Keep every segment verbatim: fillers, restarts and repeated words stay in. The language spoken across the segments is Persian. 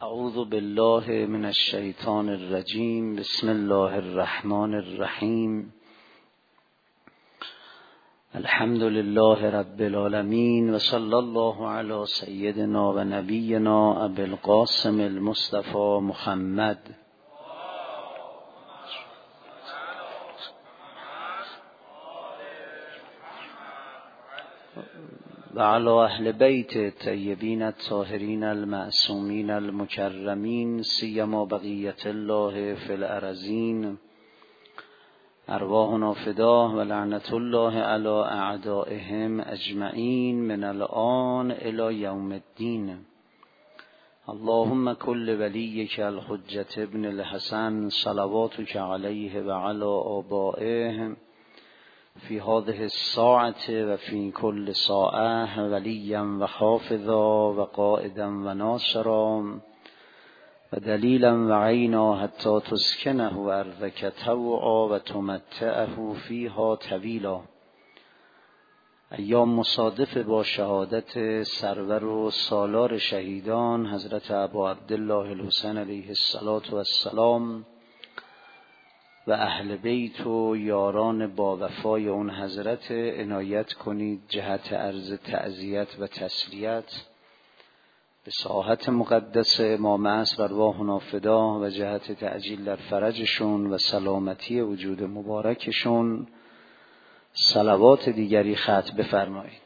اعوذ بالله من الشیطان الرجیم. بسم الله الرحمن الرحیم. الحمد لله رب العالمین و صلی الله علی سیدنا و نبینا ابی القاسم المصطفى محمد و علی اهل بیت الطیبین الطاهرین المعصومین المکرمین سیما بقیت الله فی الارضین. ارواحنا فداه و لعنت الله علی اعدائهم اجمعین من الآن الی یوم الدین. اللهم کل ولیک الحجة ابن الحسن صلواتک علیه و علی آبائه فی هذه الساعة و فی کل ساعة ولیا و حافظا و قائدا و ناصرا و دلیلا و عینا حتی تسکنه ارضک طوعا و تمتعه فیها طویلا. ایام مصادف با شهادت سرور و سالار شهیدان حضرت ابا عبدالله الحسین علیه السلام و اهل بیت و یاران با وفای اون حضرت عنایت کنید جهت عرض تعزیت و تسلیت به ساحت مقدس امام عصر ارواحنا فدا و جهت تعجیل در فرجشون و سلامتی وجود مبارکشون صلوات دیگری ختم بفرمایید.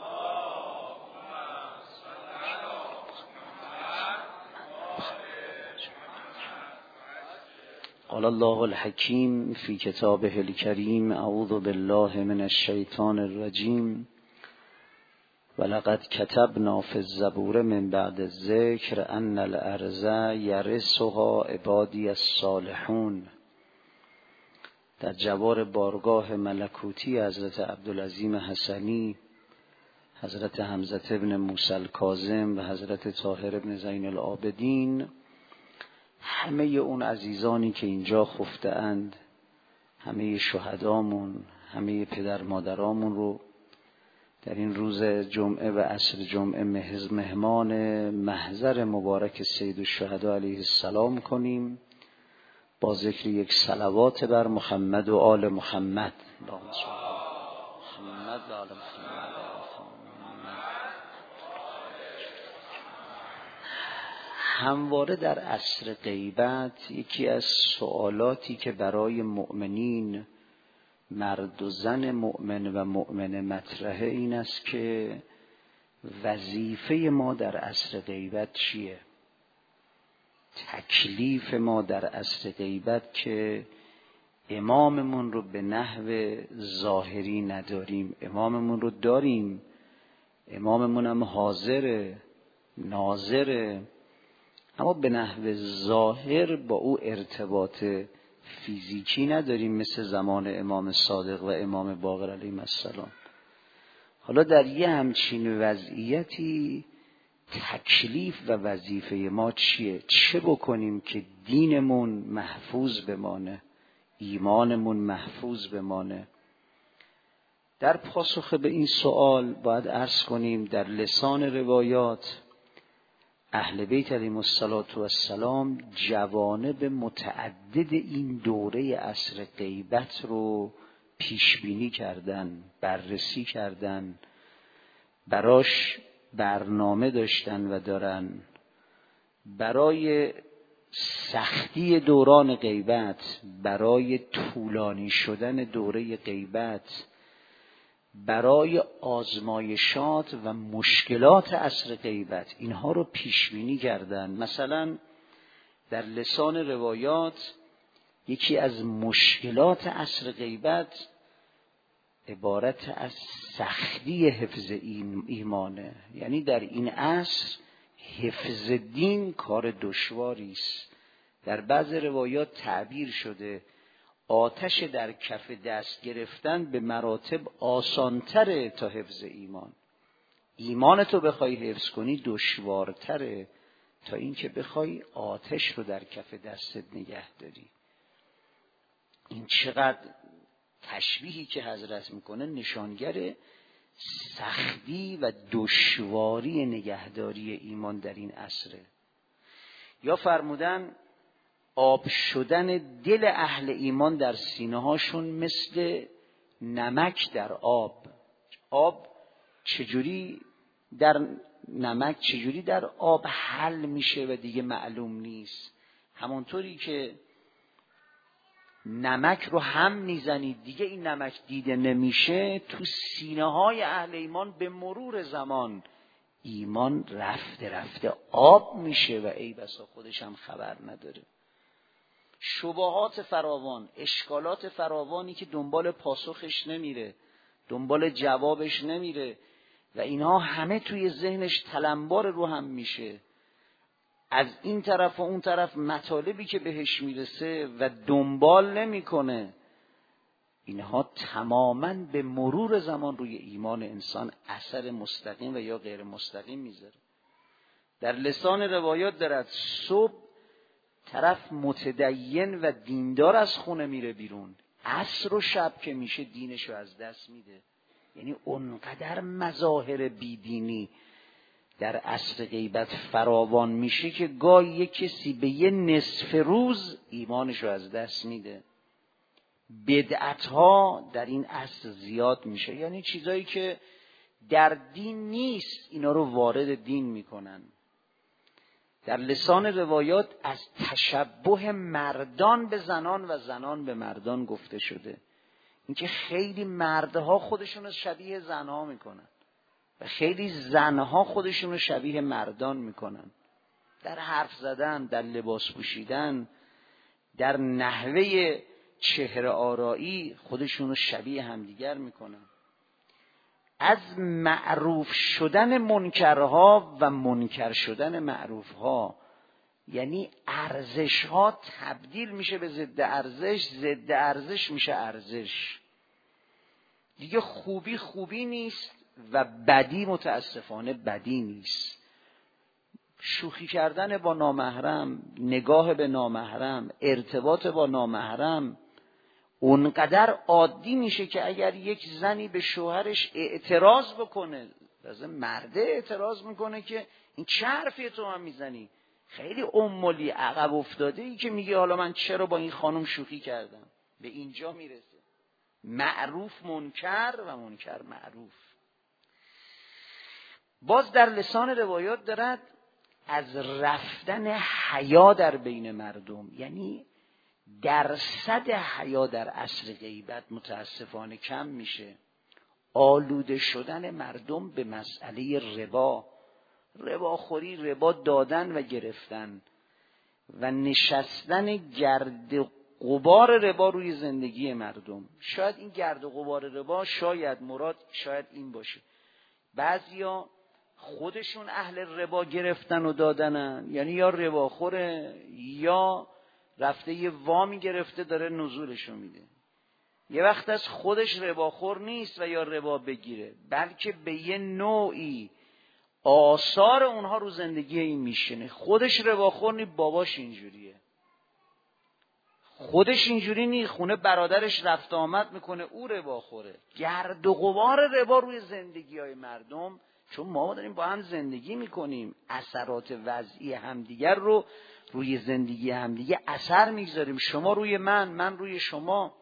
قال الله الحکیم فی کتابه الکریم اعوذ بالله من الشیطان الرجیم ولقد کتبنا فی الزبور من بعد الذکر ان الارض یرثها عبادی الصالحون. در جوار بارگاه ملکوتی حضرت عبدالعظیم حسنی، حضرت حمزه ابن موسی الکاظم و حضرت طاهر ابن زین العابدین، همه اون عزیزانی که اینجا خفته اند، همه شهدامون، همه پدر مادرامون رو در این روز جمعه و عصر جمعه مهمان محضر مبارک سید الشهدا علیه السلام کنیم با ذکر یک صلوات بر محمد و آل محمد. اللهم صل علی محمد و آل محمد. همواره در عصر غیبت یکی از سوالاتی که برای مؤمنین، مرد و زن مؤمن و مؤمنه مطرحه این است که وظیفه ما در عصر غیبت چیه؟ تکلیف ما در عصر غیبت که اماممون رو به نحو ظاهری نداریم، اماممون رو داریم، اماممون هم حاضره ناظره، اما به نحو ظاهر با او ارتباط فیزیکی نداریم مثل زمان امام صادق و امام باقر علیهم السلام. حالا در یه همچین وضعیتی تکلیف و وظیفه ما چیه؟ چه بکنیم که دینمون محفوظ بمانه، ایمانمون محفوظ بمانه؟ در پاسخ به این سوال باید عرض کنیم در لسان روایات اهل بیت علیهم السلام جوانب متعدد این دوره عصر غیبت رو پیش بینی کردن، بررسی کردن، براش برنامه داشتن و دارن. برای سختی دوران غیبت، برای طولانی شدن دوره غیبت، برای آزمایشات و مشکلات عصر غیبت اینها رو پیش بینی کردن. مثلا در لسان روایات یکی از مشکلات عصر غیبت عبارت از سختی حفظ ایمانه. یعنی در این عصر حفظ دین کار دشواری است. در بعض روایات تعبیر شده آتش در کف دست گرفتن به مراتب آسانتره تا حفظ ایمان. ایمانتو بخوای حفظ کنی دشوارتره تا اینکه بخوای آتش رو در کف دستت نگه داری. این چقدر تشبیهی که حضرت میکنه نشانگر سختی و دشواری نگهداری ایمان در این عصره. یا فرمودن آب شدن دل اهل ایمان در سینه هاشون مثل نمک در آب. آب چجوری در نمک چجوری در آب حل میشه و دیگه معلوم نیست، همونطوری که نمک رو هم میزنید دیگه این نمک دیده نمیشه، تو سینه های اهل ایمان به مرور زمان ایمان رفته رفته آب میشه و ای بسا خودش هم خبر نداره. شبهات فراوان، اشکالات فراوانی که دنبال پاسخش نمیره، دنبال جوابش نمیره و اینها همه توی ذهنش تلمبار رو هم میشه. از این طرف و اون طرف مطالبی که بهش میرسه و دنبال نمیکنه، اینها تماماً به مرور زمان روی ایمان انسان اثر مستقیم و یا غیر مستقیم میذاره. در لسان روایات دارد صبح طرف متدین و دیندار از خونه میره بیرون، عصر و شب که میشه دینشو از دست میده. یعنی اونقدر مظاهر بیدینی در عصر غیبت فراوان میشه که گاهی یک کسی به یه نصف روز ایمانشو از دست میده. بدعت‌ها در این عصر زیاد میشه، یعنی چیزایی که در دین نیست اینا رو وارد دین میکنن. در لسان روایات از تشبه مردان به زنان و زنان به مردان گفته شده، اینکه خیلی مردها خودشون رو شبیه زنها میکنن و خیلی زنها خودشون رو شبیه مردان میکنن، در حرف زدن، در لباس پوشیدن، در نحوه چهره آرایی خودشون رو شبیه همدیگر میکنن. از معروف شدن منکرها و منکر شدن معروفها، یعنی ارزشها تبدیل میشه به ضد ارزش، ضد ارزش میشه ارزش. دیگه خوبی خوبی نیست و بدی متاسفانه بدی نیست. شوخی کردن با نامحرم، نگاه به نامحرم، ارتباط با نامحرم اونقدر عادی میشه که اگر یک زنی به شوهرش اعتراض بکنه، لازم مرده اعتراض میکنه که این چه حرفی تو هم میزنی، خیلی امولی عقب افتاده ای که میگه حالا من چرا با این خانم شوخی کردم. به اینجا میرسه معروف منکر و منکر معروف. باز در لسان روایات دارد از رفتن حیا در بین مردم، یعنی درصد حیا در عصر غیبت متاسفانه کم میشه. آلوده شدن مردم به مسئله ربا، رباخوری، ربا دادن و گرفتن و نشستن گرد غبار ربا روی زندگی مردم. شاید این گرد غبار ربا، شاید مراد شاید این باشه بعضیا خودشون اهل ربا گرفتن و دادنن، یعنی یا رباخوره یا رفته یه وامی گرفته داره نزولشو میده. یه وقت از خودش رباخور نیست و یا ربا بگیره، بلکه به یه نوعی آثار اونها رو زندگی این میشنه. خودش رباخور نی، باباش اینجوریه، خودش اینجوری نی، خونه برادرش رفت آمد میکنه او رباخوره. گرد و غبار ربا روی زندگی های مردم، چون ما داریم با هم زندگی میکنیم، اثرات وضعی همدیگر رو روی زندگی همدیگه اثر میگذاریم، شما روی من، من روی شما.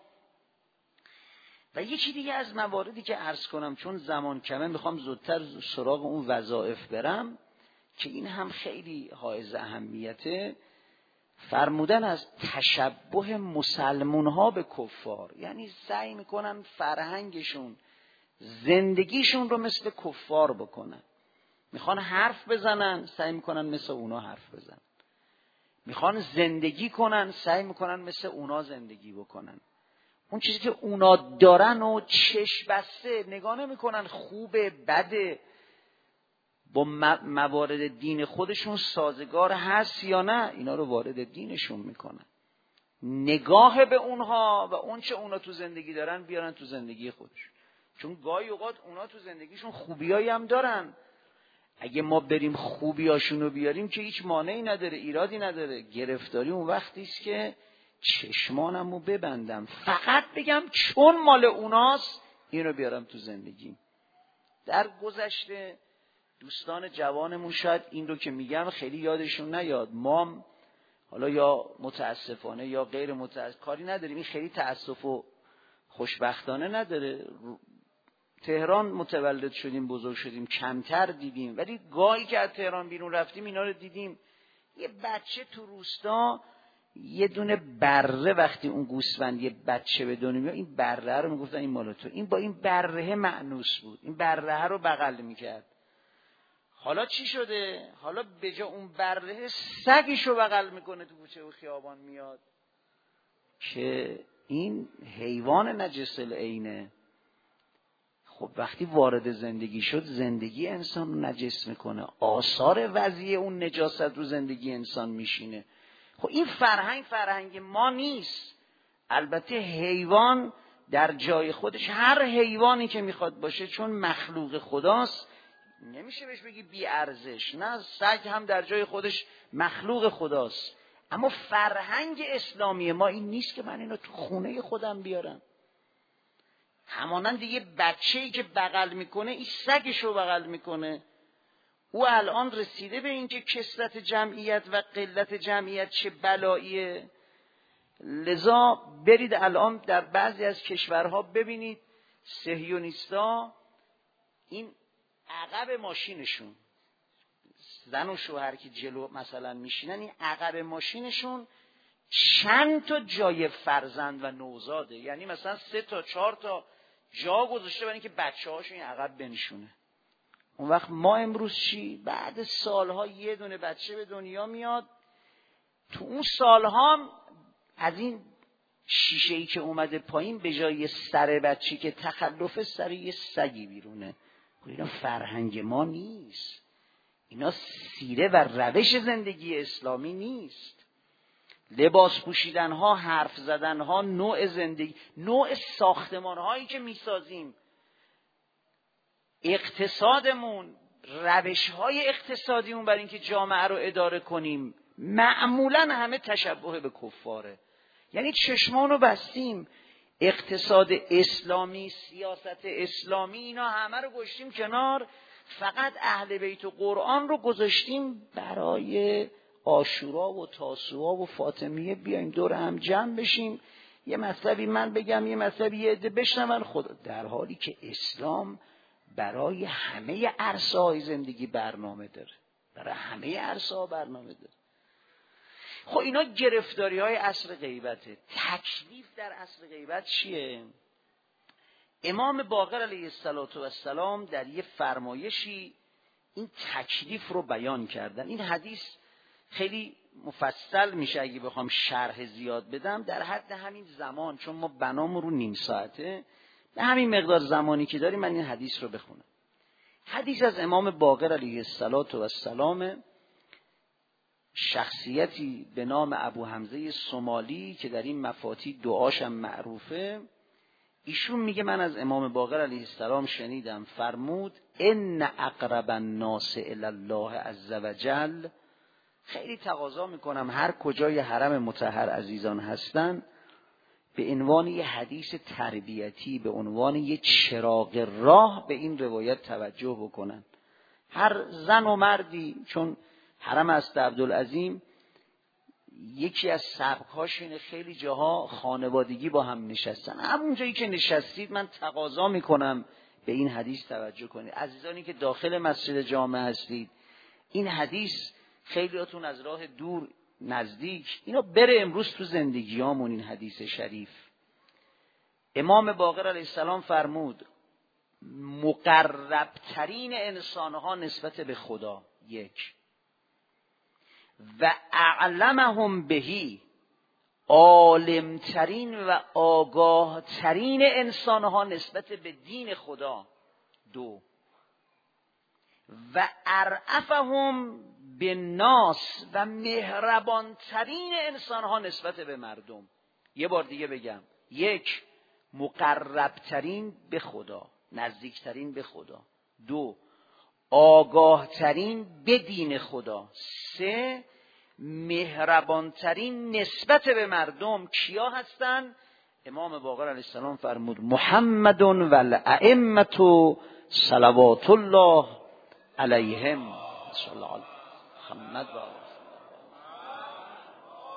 و یکی دیگه از مواردی که عرض کنم چون زمان کمه میخوام زودتر سراغ اون وظایف برم که این هم خیلی حائز اهمیته، فرمودن از تشبه مسلمون ها به کفار، یعنی سعی میکنن فرهنگشون، زندگیشون رو مثل کفار بکنن. میخوان حرف بزنن، سعی میکنن مثل اونا حرف بزنن. میخوان زندگی کنن، سعی میکنن مثل اونا زندگی بکنن. اون چیزی که اونا دارن و چشم بسته نگاه نمیکنن خوبه بده، با موارد دین خودشون سازگار هست یا نه، اینا رو وارد دینشون میکنن. نگاه به اونها و اون چه اونا تو زندگی دارن بیارن تو زندگی خودشون، چون گاهی اوقات اونا تو زندگیشون خوبیایی هم دارن. اگه ما بریم خوبیاشونو بیاریم که هیچ مانعی نداره، ایرادی نداره. گرفتاری اون وقتی است که چشمانمو ببندم، فقط بگم چون مال اوناست اینو بیارم تو زندگیم. در گذشته دوستان جوانمون شاید این رو که میگم خیلی یادشون نیاد، ما حالا یا متاسفانه یا غیر متاسفانه کاری نداریم، این خیلی تاسف و خوشبختانه نداره. تهران متولد شدیم، بزرگ شدیم، کمتر دیدیم، ولی گاهی که از تهران بیرون رفتیم اینا رو دیدیم. یه بچه تو روستا یه دونه بره، وقتی اون گوسفند یه بچه به دنیا میاد، این بره رو میگفتن این مال تو، این با این بره مأنوس بود، این بره رو بغل میکرد. حالا چی شده؟ حالا به جا اون بره سگشو بغل میکنه، تو کوچه و خیابان میاد که این حیوان نجس العینه. خب وقتی وارد زندگی شد، زندگی انسان رو نجس میکنه، آثار وضعی اون نجاست رو زندگی انسان میشینه. خب این فرهنگ فرهنگ ما نیست. البته حیوان در جای خودش، هر حیوانی که میخواد باشه چون مخلوق خداست نمیشه بهش بگی بی ارزش، نه، سگ هم در جای خودش مخلوق خداست. اما فرهنگ اسلامی ما این نیست که من اینو تو خونه خودم بیارم. همانند یه بچه‌ای که بغل میکنه، این سگشو بغل میکنه. او الان رسیده به این که کثرت جمعیت و قلت جمعیت چه بلاییه. لذا برید الان در بعضی از کشورها ببینید صهیونیستا این عقب ماشینشون، زن و شوهر که جلو مثلا میشینن، این عقب ماشینشون چند تا جای فرزند و نوزاده، یعنی مثلا سه تا چهار تا جا گذاشته برای اینکه بچه‌هاشون این عقب بنشونه. اون وقت ما امروز چی؟ بعد سالها یه دونه بچه به دنیا میاد، تو اون سالها از این شیشه‌ای که اومده پایین به جای سر بچه‌ای که تخلف، سر یه سگی بیرونه. اینا فرهنگ ما نیست، اینا سیره و روش زندگی اسلامی نیست. لباس پوشیدن ها، حرف زدن ها، نوع زندگی، نوع ساختمان هایی که میسازیم، اقتصادمون، روش های اقتصادیمون برای اینکه جامعه رو اداره کنیم معمولا همه تشبه به کفاره. یعنی چشمان رو بستیم، اقتصاد اسلامی، سیاست اسلامی، اینا همه رو گذاشتیم کنار، فقط اهل بیت و قرآن رو گذاشتیم برای عاشورا و تاسوعا و فاطمیه بیایم دور هم جمع بشیم، یه مطلبی من بگم، یه مطلبی یه عده بشنون خدا، در حالی که اسلام برای همه عرصه‌های زندگی برنامه داره، برای همه عرصه‌ها برنامه داره. خب اینا گرفتاری های عصر غیبته. تکلیف در عصر غیبت چیه؟ امام باقر علیه السلام در یه فرمایشی این تکلیف رو بیان کردن. این حدیث خیلی مفصل میشه اگه بخوام شرح زیاد بدم، در حد همین زمان، چون ما بنامون رو نیم ساعته، به همین مقدار زمانی که داریم من این حدیث رو بخونم. حدیث از امام باقر علیه السلام، شخصیتی به نام ابو حمزه سومالی که در این مفاتی دعاشم معروفه. ایشون میگه من از امام باقر علیه السلام شنیدم، فرمود ان اقرب الناس الی الله عز وجل. خیلی تقاضا میکنم هر کجای حرم مطهر عزیزان هستن به عنوان یه حدیث تربیتی، به عنوان یه چراغ راه به این روایت توجه بکنن. هر زن و مردی، چون حرم است عبدالعظیم یکی از سبکاش اینه خیلی جاها خانوادگی با هم نشستن، همون جایی که نشستید من تقاضا میکنم به این حدیث توجه کنید. عزیزانی که داخل مسجد جامع هستید، این حدیث خیلیاتون از راه دور نزدیک، اینا بره امروز تو زندگیامون. این حدیث شریف امام باقر علیه السلام فرمود مقربترین انسانها نسبت به خدا، یک، و اعلمهم بهی، عالمترین و آگاهترین انسانها نسبت به دین خدا، دو، و ارعفهم به ناس، و مهربانترین انسانها نسبت به مردم. یه بار دیگه بگم، یک، مقربترین به خدا، نزدیکترین به خدا، دو، آگاهترین به دین خدا، سه، مهربانترین نسبت به مردم. کیا هستن؟ امام باقر علیه السلام فرمود محمد و الائمه صلوات الله علیهم. صلی الله علیه محمد و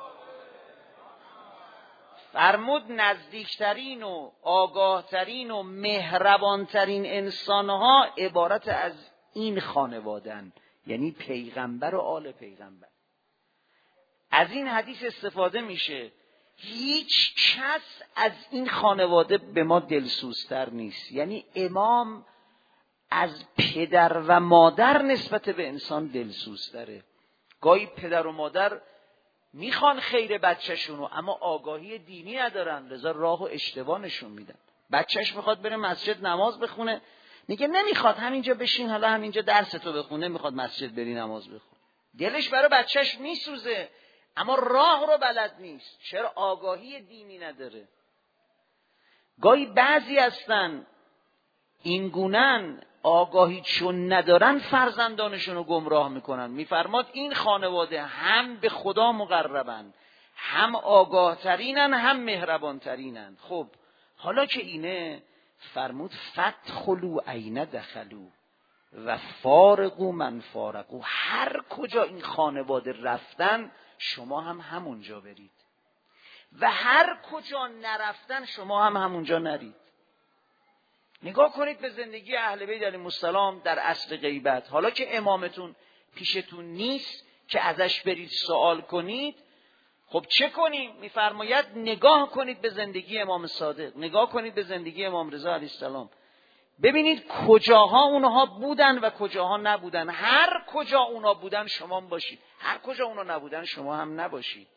فرمود نزدیکترین و آگاهترین و مهربانترین انسانها عبارت از این خانوادن، یعنی پیغمبر و آل پیغمبر. از این حدیث استفاده میشه هیچ کس از این خانواده به ما دلسوزتر نیست. یعنی امام از پدر و مادر نسبت به انسان دلسوزتره. گاهی پدر و مادر میخوان خیر بچه‌شونو اما آگاهی دینی ندارن، لذا راه و اشتباه نشون میدن. بچهش میخواد بره مسجد نماز بخونه، میگه نمیخواد، همینجا بشین، حالا همینجا درستو بخونه، میخواد مسجد بری نماز بخونه. دلش برای بچهش میسوزه اما راه رو بلد نیست. چرا؟ آگاهی دینی نداره. گاهی بعضی هستن این گونن، آگاهی چون ندارن فرزندانشون رو گمراه میکنن. میفرماد این خانواده هم به خدا مقربن، هم آگاه ترینن، هم مهربان ترینن. خب حالا که اینه، فرمود فدخلوا عین دخلوا و فارقوا من فارقوا. هر کجا این خانواده رفتن شما هم همونجا برید و هر کجا نرفتن شما هم همونجا نرید. نگاه کنید به زندگی اهل بیت علیهم السلام در عصر غیبت. حالا که امامتون پیشتون نیست که ازش برید سوال کنید، خب چه کنیم؟ میفرماید نگاه کنید به زندگی امام صادق، نگاه کنید به زندگی امام رضا علیه السلام، ببینید کجاها اونها بودن و کجاها نبودن. هر کجا اونها بودن شما هم باشید، هر کجا اونها نبودن شما هم نباشید.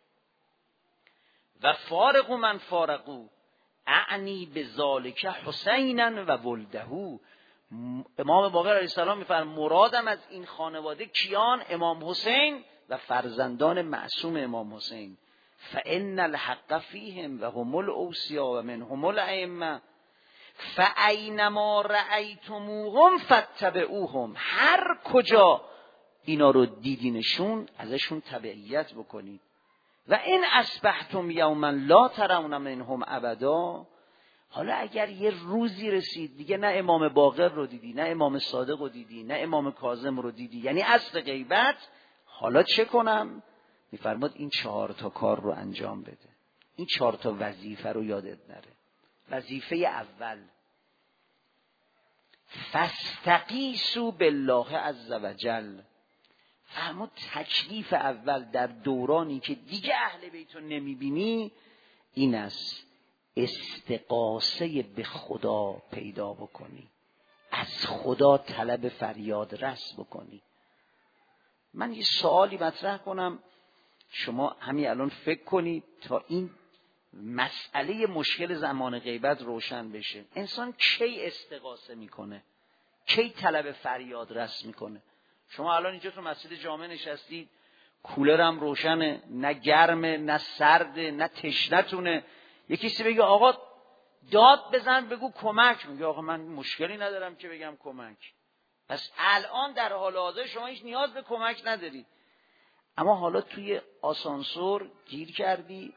و فارقوا من فارقوا اعنی بذالک حسینا و ولده. امام باقر علیه السلام میفرماید مرادم از این خانواده کیان؟ امام حسین و فرزندان معصوم امام حسین. فان الحق فیهم و هم الاوصیا و منهم الائمه فاینما رأیتموهم فاتبعوهم. هر کجا اینا رو دیدینشون ازشون تبعیت بکنید. و این اصبحتم یوما لا ترون منهم ابدا. حالا اگر یه روزی رسید دیگه نه امام باقر رو دیدی، نه امام صادق رو دیدی، نه امام کاظم رو دیدی، یعنی اصل غیبت، حالا چه کنم؟ میفرماد این چهار تا کار رو انجام بده، این چهار تا وظیفه رو یادت نره. وظیفه اول، فاستغیثوا بالله عز وجل. فرمود تکلیف اول در دورانی که دیگه اهل بیت رو نمیبینی این است، استغاثه به خدا پیدا بکنی، از خدا طلب فریاد رس بکنی. من یه سوالی مطرح کنم، شما همین الان فکر کنید تا این مسئله مشکل زمان غیبت روشن بشه. انسان کی استغاثه میکنه؟ کی طلب فریاد رس میکنه؟ شما الان اینجا تو مسجد جامع نشستید، کولرم روشنه، نه گرمه نه سرده نه تشنتونه. یکی سی بگه آقا داد بزن بگو کمک، میگه آقا من مشکلی ندارم که بگم کمک. پس الان در حال حاضر شما هیچ نیاز به کمک نداری. اما حالا توی آسانسور گیر کردی،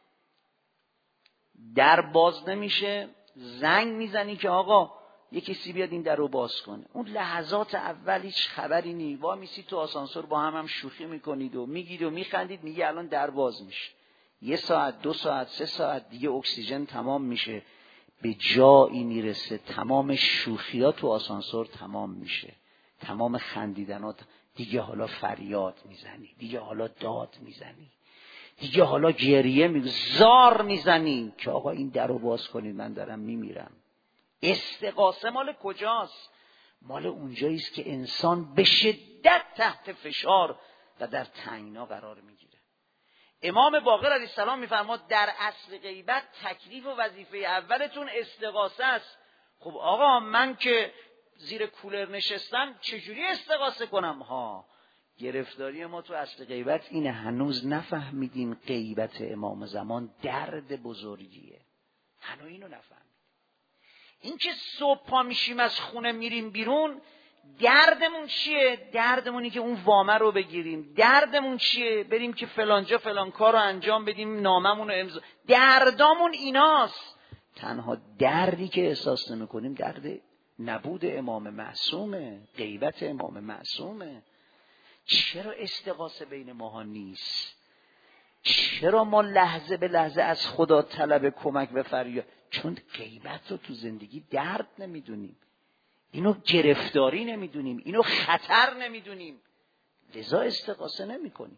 در باز نمیشه، زنگ میزنی که آقا یه کسی بیاد این در رو باز کنه. اون لحظات اول هیچ خبری نی، وا میسی تو آسانسور با هم هم شوخی میکنید و میگید و میخندید، میگه الان در باز میشه. یه ساعت، دو ساعت، سه ساعت دیگه اکسیژن تمام میشه، به جایی میرسه تمام شوخیات تو آسانسور تمام میشه، تمام خندیدنات دیگه، حالا فریاد میزنی، دیگه حالا داد میزنی، دیگه حالا گریه می زار میزنی که آقا این در رو باز کنید من دارم میمیرم. استغاثه مال کجاست؟ مال اونجایی است که انسان به شدت تحت فشار و در تنگنا قرار میگیره. امام باقر علیه السلام میفرماد در اصل غیبت تکلیف و وظیفه اولتون استغاثه است. خب آقا من که زیر کولر نشستم چجوری استغاثه کنم؟ ها، گرفتاری ما تو اصل غیبت اینه، هنوز نفهمیدین غیبت امام زمان درد بزرگیه، هنوز اینو نفهمید. این که صبح پا میشیم از خونه میریم بیرون، دردمون چیه؟ دردمونی که اون وامه رو بگیریم. دردمون چیه؟ بریم که فلانجا فلان کار رو انجام بدیم، ناممون رو امضا. دردامون ایناست. تنها دردی که احساس نمی‌کنیم درد نبود امام معصومه، غیبت امام معصومه. چرا استغاثه بین ماها نیست؟ چرا ما لحظه به لحظه از خدا طلب کمک و فریاد؟ چون غیبت رو تو زندگی درد نمیدونیم، اینو گرفتاری نمیدونیم، اینو خطر نمیدونیم، لذا استغاثه نمیکنیم.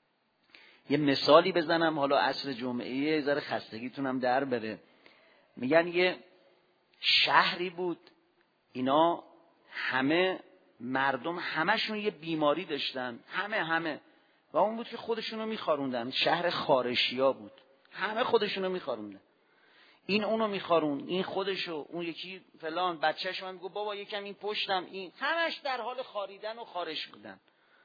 یه مثالی بزنم، حالا عصر جمعه یه ذره خستگیتونم در بره. میگن یه شهری بود، اینا همه مردم همشون یه بیماری داشتن، همه همه و اون بود که خودشونو میخاروندن. شهر خارشیا بود، همه خودشونو میخاروندن، این اونو میخارون، این خودشو، اون یکی فلان، بچه‌ش من میگه بابا یکم این پشتم، این همش در حال خاریدن و خارش بودن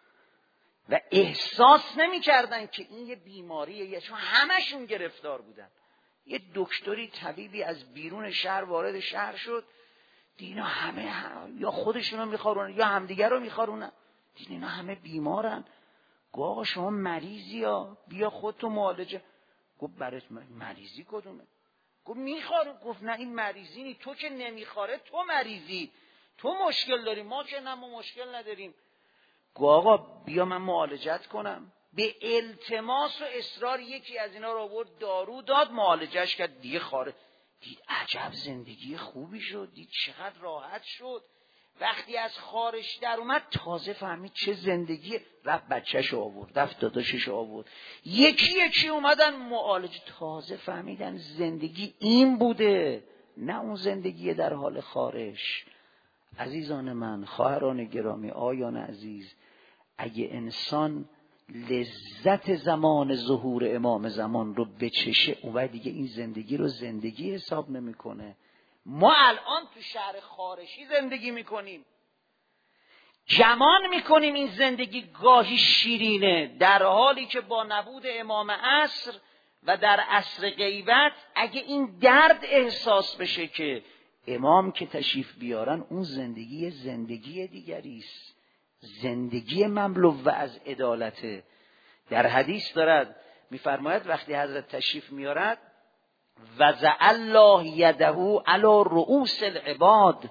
و احساس نمی‌کردن که این یه بیماریه، چون همشون گرفتار بودن. یه دکتری طبیبی از بیرون شهر وارد شهر شد، دینا همه هم یا خودشونو میخارونن یا همدیگر رو میخارونن، دینا همه بیمارن. گفت آقا شما مریضی ها، بیا خودتو معالجه. گفت برای مریضی کدومه؟ گفت میخاره. گفت نه این مریضی نی، تو که نمیخاره تو مریضی، تو مشکل داری، ما که نه ما مشکل نداریم. گفت آقا بیا من معالجت کنم. به التماس و اصرار یکی از اینا رو آورد، دارو داد، معالجهش کرد، دیگه خاره. دید عجب زندگی خوبی شد، دید چقدر راحت شد. وقتی از خارش در اومد تازه فهمید چه زندگی. رفت بچه‌شو آورد، رفت داداششو آورد، یکی یکی اومدن معالجه، تازه فهمیدن زندگی این بوده، نه اون زندگی در حال خارش. عزیزان من، خواهران گرامی، آیان عزیز، اگه انسان لذت زمان ظهور امام زمان رو بچشه، اون دیگه این زندگی رو زندگی حساب نمیکنه. ما الان تو شهر خارشی زندگی میکنیم، گمان میکنیم این زندگی گاهی شیرینه، در حالی که با نبود امام عصر و در عصر غیبت اگه این درد احساس بشه که امام که تشریف بیارن، اون زندگی زندگی دیگری است، زندگی مملو از عدالته. در حدیث دارد میفرماید وقتی حضرت تشریف میارد، وضع الله یده علی رؤوس العباد،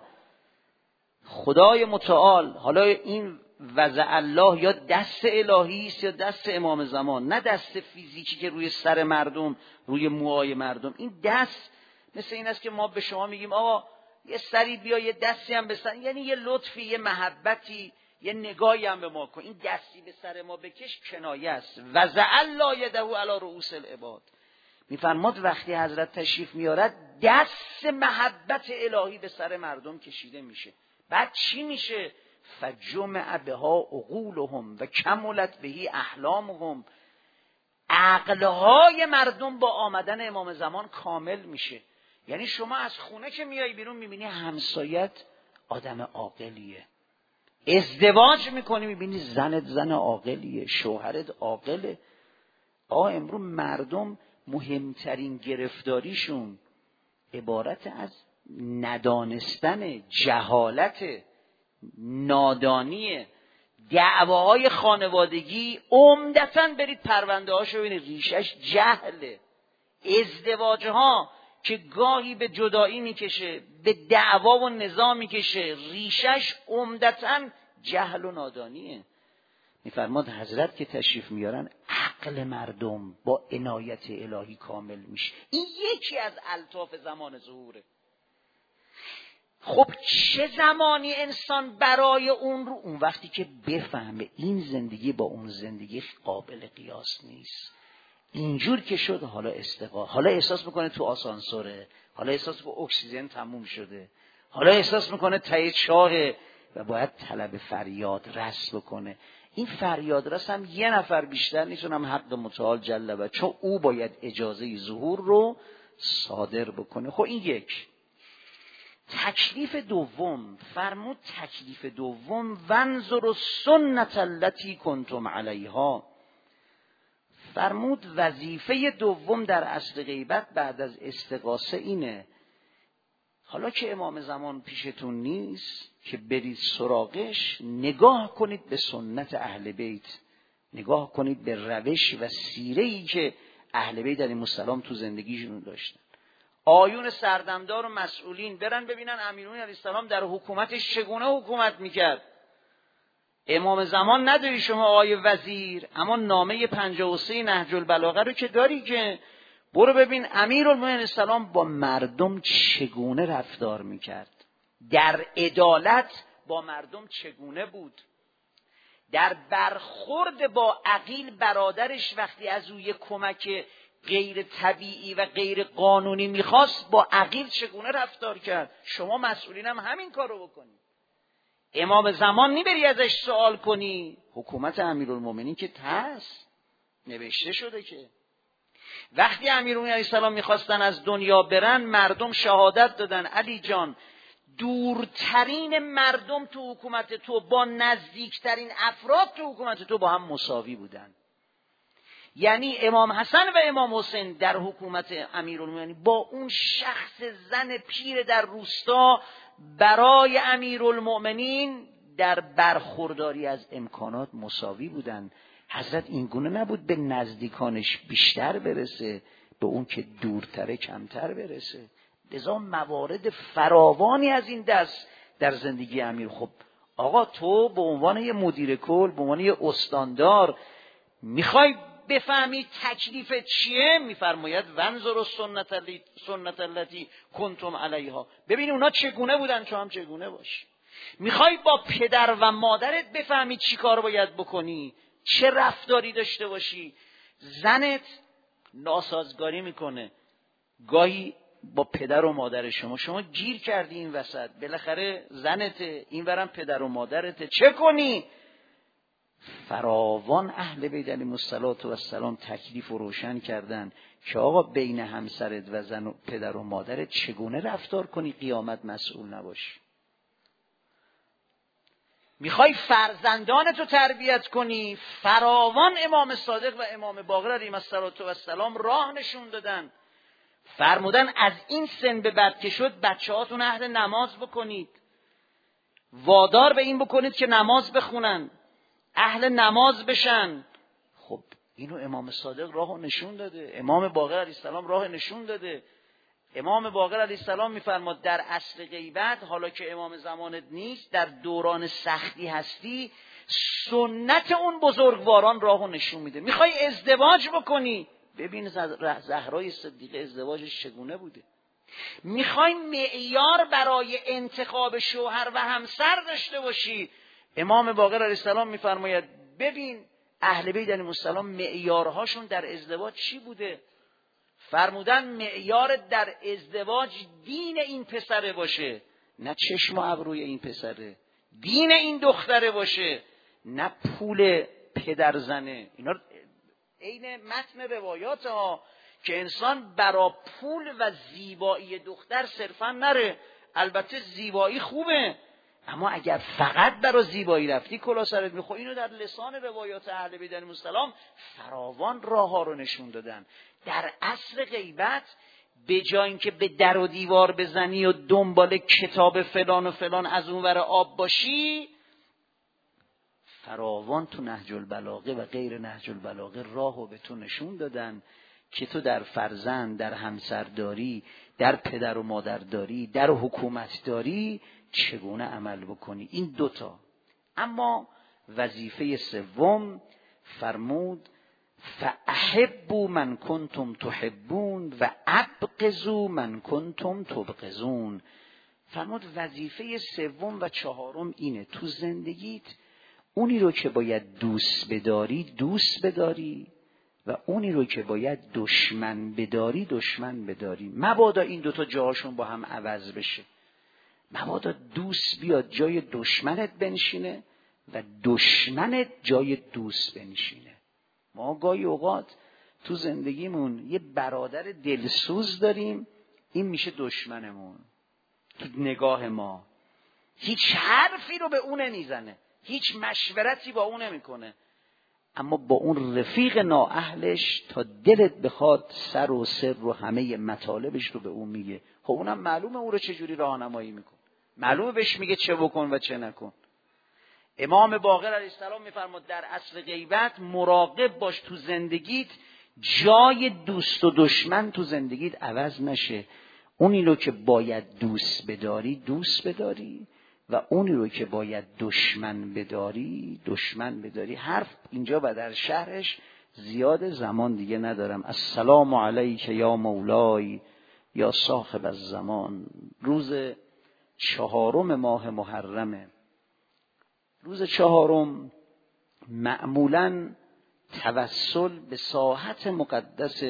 خدای متعال، حالا این وضع الله یا دست الهی است یا دست امام زمان، نه دست فیزیکی که روی سر مردم، روی موهای مردم. این دست مثل این است که ما به شما میگیم آقا یه سری بیا، یه دستی هم به سر، یعنی یه لطفی، یه محبتی، یه نگاهی هم به ما کن، این دستی به سر ما بکش کنایه است. وضع الله یده علی رؤوس العباد، میفرماد وقتی حضرت تشریف میارد دست محبت الهی به سر مردم کشیده میشه. بعد چی میشه؟ فجمع بها عقولهم و کملت بهی احلامهم، عقلهای مردم با آمدن امام زمان کامل میشه. یعنی شما از خونه که میای بیرون میبینی همسایت آدم عاقلیه، ازدواج میکنی میبینی زنت زن عاقلیه، شوهرت عاقله. آقا امروز مردم مهمترین گرفتاریشون عبارت از ندانستن، جهالت، نادانی، دعواهای خانوادگی. عمدتاً برید پرونده هاشو ببینید، ریشش جهله. ازدواج ها که گاهی به جدایی میکشه، به دعوا و نزاع میکشه، ریشش عمدتاً جهل و نادانیه. میفرماد حضرت که تشریف میارن عقل مردم با عنایت الهی کامل میشه. این یکی از الطاف زمان ظهوره. خب چه زمانی انسان برای اون رو؟ اون وقتی که بفهمه این زندگی با اون زندگی قابل قیاس نیست. اینجور که شد حالا استقا، حالا احساس میکنه تو آسانسوره، حالا احساس میکنه اکسیژن تموم شده، حالا احساس میکنه ته چاهه و باید طلب فریاد رس بکنه. این فریاد رس هم یه نفر بیشتر نیست، اونم حق متعال جل و، چون او باید اجازه ظهور رو صادر بکنه. خب این یک. تکلیف دوم فرمود، تکلیف دوم وانظروا السنة التي کنتم علیها. فرمود وظیفه دوم در عصر غیبت بعد از استغاثه اینه، حالا که امام زمان پیشتون نیست که برید سراغش، نگاه کنید به سنت اهل بیت، نگاه کنید به روش و سیره‌ای که اهل بیت علیهم السلام تو زندگیشون داشتن. آیون سردمدار و مسئولین برن ببینن امیرالمومنین علیه السلام در حکومتش چگونه حکومت میکرد. امام زمان نداری شما آقای وزیر، اما نامه پنجاه و سه نهج البلاغه رو که داری، که برو ببین امیرالمومنین السلام با مردم چگونه رفتار میکرد، در عدالت با مردم چگونه بود، در برخورد با عقیل برادرش وقتی از او یک کمک غیر طبیعی و غیر قانونی میخواست با عقیل چگونه رفتار کرد. شما مسئولین هم همین کار رو بکنی. امام زمان نیبری ازش سوال کنی. حکومت امیرالمومنین که هست، نوشته شده که وقتی امیرالمومنین علیه السلام میخواستن از دنیا برن، مردم شهادت دادن علی جان دورترین مردم تو حکومت تو با نزدیکترین افراد تو حکومت تو با هم مساوی بودن. یعنی امام حسن و امام حسین در حکومت امیرالمومنین با اون شخص زن پیر در روستا برای امیرالمومنین در برخورداری از امکانات مساوی بودن. حضرت اینگونه نبود به نزدیکانش بیشتر برسه، به اون که دورتره کمتر برسه. لذا موارد فراوانی از این دست در زندگی امیر. خب آقا تو به عنوان یه مدیر کل، به عنوان یه استاندار میخوای بفهمی تکلیفت چیه؟ میفرماید ونظر سنت سنت التی کنتم علیها، ببین اونا چگونه بودن تو هم چگونه باشی. میخوای با پدر و مادرت بفهمی چی کار باید بکنی، چه رفتاری داشته باشی. زنت ناسازگاری میکنه گاهی با پدر و مادر شما، شما گیر کردی این وسط، بالاخره زنته، این ورم پدر و مادرته، چه کنی؟ فراوان اهل بیت علیهم السلام تکلیف رو روشن کردن که آقا بین همسرت و زن و پدر و مادرت چگونه رفتار کنی قیامت مسئول نباشی. میخوای فرزندانتو تربیت کنی، فراوان امام صادق و امام باقر علیهم السلام راه نشون دادن، فرمودن از این سن به بعد که شد بچه هاتون اهل نماز بکنید، وادار به این بکنید که نماز بخونن، اهل نماز بشن. خب اینو امام صادق راه نشون داده، امام باقر علیه السلام راه نشون داده. امام باقر علیه السلام میفرماد در عصر غیبت، حالا که امام زمانت نیست، در دوران سختی هستی، سنت اون بزرگواران راهو نشون میده. میخوای ازدواج بکنی، ببین زهرای صدیقه ازدواجش چگونه بوده. میخوای معیار برای انتخاب شوهر و همسر داشته باشی، امام باقر علیه السلام میفرماید ببین اهل بیت علیهم السلام معیارهاشون در ازدواج چی بوده. فرمودن معیار در ازدواج دین این پسره باشه، نه چشم و ابروی این پسره، دین این دختره باشه، نه پول پدر زنه. اینا عین متن روایات ها که انسان برا پول و زیبایی دختر صرفا نره. البته زیبایی خوبه، اما اگر فقط برای زیبایی رفتی کلا سرت میخواد. اینو در لسان روایات اهل بیت علیهم السلام فراوان راه ها رو نشون دادن. در عصر غیبت به جای اینکه به در و دیوار بزنی و دنبال کتاب فلان و فلان از اون ور آب باشی، فراوان تو نهج البلاغه و غیر نهج البلاغه راهو به تو نشون دادن که تو در فرزند، در همسرداری، در پدر و مادرداری، در حکومتداری چگونه عمل بکنی. این دوتا. اما وظیفه سوم فرمود فاحبوا من کنتم تحبون و ابغضوا من کنتم تبغضون. فرمود وظیفه سوم و چهارم اینه، تو زندگیت اونی رو که باید دوست بداری دوست بداری و اونی رو که باید دشمن بداری دشمن بداری. مبادا این دوتا جاهاشون با هم عوض بشه، مبادا دوست بیاد جای دشمنت بنشینه و دشمنت جای دوست بنشینه. ما گاهی اوقات تو زندگیمون یه برادر دلسوز داریم، این میشه دشمنمون. تو نگاه ما هیچ حرفی رو به اون نمیزنه، هیچ مشورتی با اون نمیکنه، اما با اون رفیق نااهلش تا دلت بخواد سر و سر و همه مطالبش رو به اون میگه. خب اونم معلومه اون رو چجوری راهنمایی میکنه، معلومه بهش میگه چه بکن و چه نکن. امام باقر علیه السلام میفرماد در عصر غیبت مراقب باش تو زندگیت جای دوست و دشمن تو زندگیت عوض نشه. اونی رو که باید دوست بداری دوست بداری و اونی رو که باید دشمن بداری دشمن بداری. حرف اینجا و در شهرش زیاد، زمان دیگه ندارم. السلام علیک یا مولای یا صاحب الزمان. روز چهارم ماه محرمه. روز چهارم معمولاً توسل به ساحت مقدس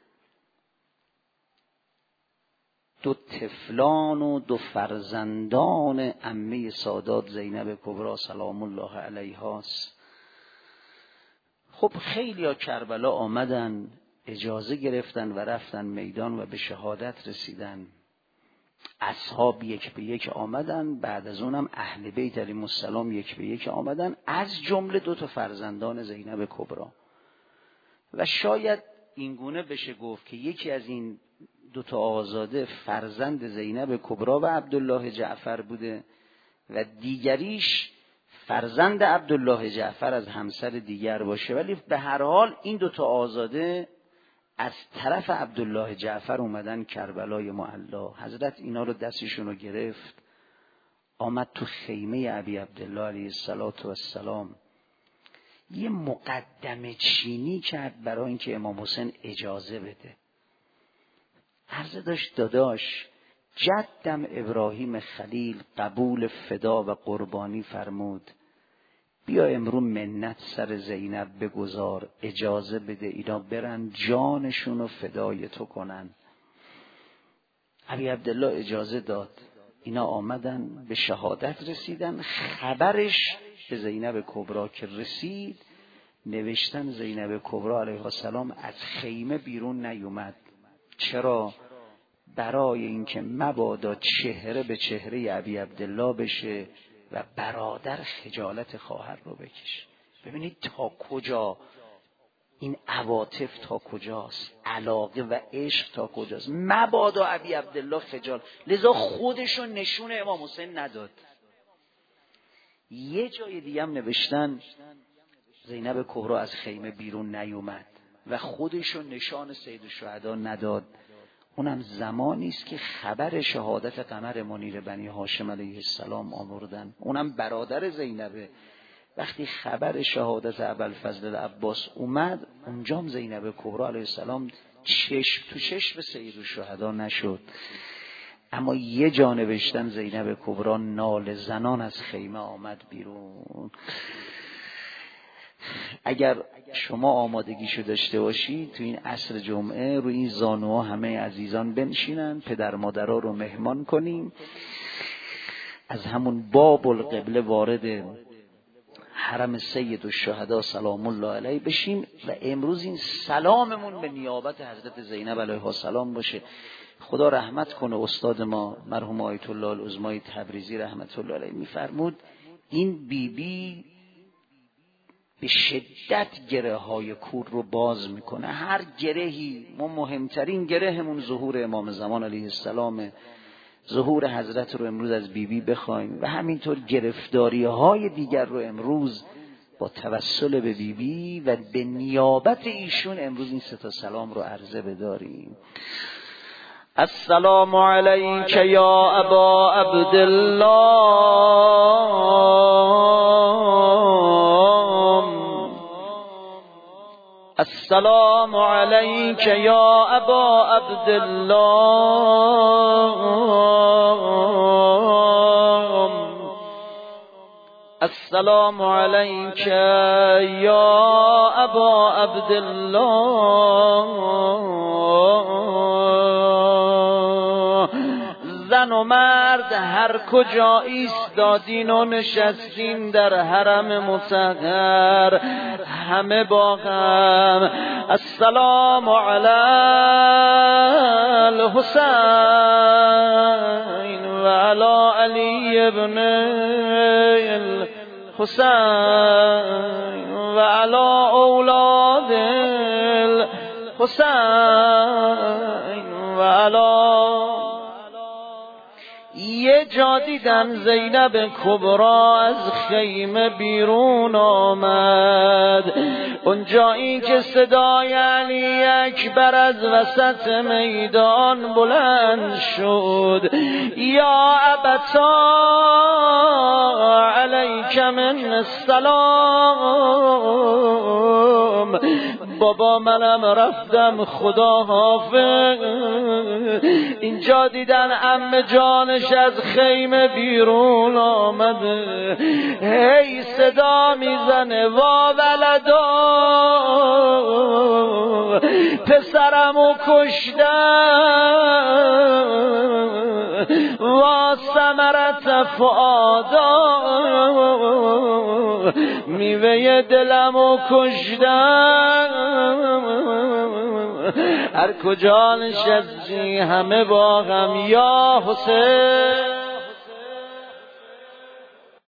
دو طفلان و دو فرزندان عمه سادات زینب کبری سلام الله علیها است. خب خیلی ها کربلا آمدن، اجازه گرفتن و رفتن میدان و به شهادت رسیدن. اصحاب یک به یک آمدن، بعد از اونم اهل بیت علیهم السلام یک به یک آمدن، از جمله دو تا فرزندان زینب کبری. و شاید اینگونه بشه گفت که یکی از این دو تا آزاده فرزند زینب کبری و عبدالله جعفر بوده و دیگریش فرزند عبدالله جعفر از همسر دیگر باشه، ولی به هر حال این دو تا آزاده از طرف عبدالله جعفر اومدن کربلای معلا. حضرت اینا رو دستشون رو گرفت، آمد تو خیمه ابی عبدالله علیه السلام، یه مقدمه چینی کرد برای اینکه امام حسین اجازه بده. عرضه داشت داداش، جدم ابراهیم خلیل قبول فدا و قربانی فرمود، بیا امرو منت سر زینب بگذار، اجازه بده اینا برن جانشونو فدای تو کنن. ابی عبدالله اجازه داد، اینا آمدن به شهادت رسیدن. خبرش به زینب کبری که رسید، نوشتن زینب کبری علیها السلام از خیمه بیرون نیومد. چرا؟ برای اینکه مبادا چهره به چهره ابی عبدالله بشه و برادر خجالت خواهر رو بکشه. ببینید تا کجا این عواطف، تا کجاست علاقه و عشق، تا کجاست. مبادا ابی عبدالله خجال، لذا خودشو نشون امام حسین نداد. یه جای دیگه هم نوشتن زینب کبری از خیمه بیرون نیومد و خودشو نشان سید الشهدا نداد. اونم زمانی است که خبر شهادت قمر منیر بنی هاشم علیه السلام آوردن. اونم برادر زینبه. وقتی خبر شهادت ابوالفضل العباس اومد، اونجام زینب کبری علیه السلام چشم تو چشم به سید الشهدا نشد. اما یه جا نوشتن زینب کبری ناله زنان از خیمه آمد بیرون. اگر شما آمادگیشو داشته باشید تو این عصر جمعه روی این زانوها همه عزیزان بنشینن، پدر مادرها رو مهمان کنیم، از همون باب القبله وارد حرم سید الشهدا سلام الله علیه بشیم و امروز این سلاممون به نیابت حضرت زینب علیها السلام باشه. خدا رحمت کنه استاد ما مرحوم آیت الله العظمای تبریزی رحمت الله علیه میفرمود این بیبی بی به شدت گره های کور رو باز میکنه. هر گرهی، ما مهمترین گرهمون ظهور امام زمان علیه السلام، ظهور حضرت رو امروز از بیبی بی بخوایم و همینطور گرفتاری های دیگر رو امروز با توسل به بیبی بی و به نیابت ایشون امروز این سه تا سلام رو عرضه بداریم. السلام علیک یا ابا عبدالله، السلام علیک یا ابا عبدالله، السلام علیک یا ابا عبدالله. زن و مرد هر کجا ایستادین و نشستین در حرم مطهر، همه با غم السلام علی الحسین و علی علی ابن الحسین و علی اولاد الحسین و علی. یه جا دیدن زینب کبرا از خیمه بیرون آمد، اون جایی که صدای علی اکبر از وسط میدان بلند شد. یا ابتا علیک من السلام، بابا منم رفتم خدا حافظ. اینجا دیدن عمه جانش از خیمه بیرون آمده، هی صدا میزنه وا ولدا، پسرمو کشتن، وا ثمرت فؤادا، میوه دلمو کشتن. هر کجا نشستی همه با غم یا حسین.